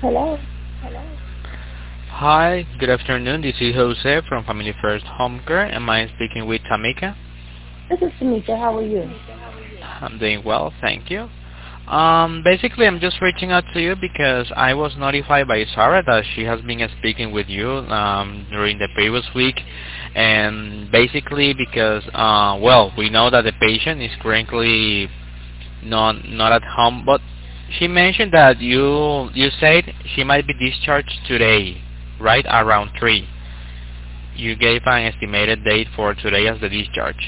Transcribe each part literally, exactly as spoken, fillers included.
Hello. Hi, good afternoon. This is Jose from Family First Home Care. Am I speaking with Tamika? This is Tamika. How are you? I'm doing well, thank you. Um, basically, I'm just reaching out to you because I was notified by Sarah that she has been speaking with you um, during the previous week, and basically because, uh, well, we know that the patient is currently not not at home, but she mentioned that you you said she might be discharged today, right around three. You gave an estimated date for today as the discharge.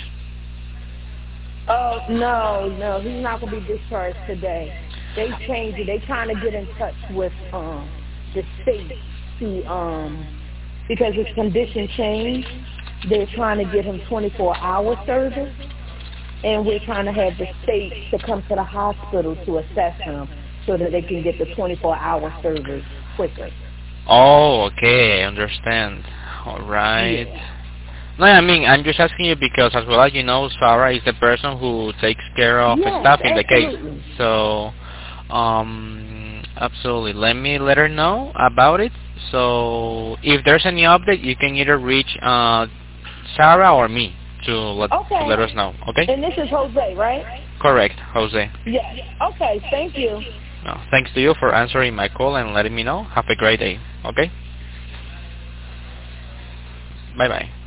Oh no, no, he's not gonna be discharged today. They changed it. They trying to get in touch with um the state to um because his condition changed. They're trying to get him twenty-four hour service, and we're trying to have the state to come to the hospital to assess him so that they can get the twenty-four hour service quicker. Oh, okay, I understand. All right. Yeah. No, I mean, I'm just asking you because as well as you know, Sarah is the person who takes care of the Yes, staff in the case. absolutely. So, um, absolutely. Let me let her know about it. So, if there's any update, you can either reach uh, Sarah or me to let to Okay. let us know. Okay? And this is Jose, right? Correct, Jose. Yes. Okay. Thank you. No, thanks to you for answering my call and letting me know. Have a great day. Okay? Bye bye.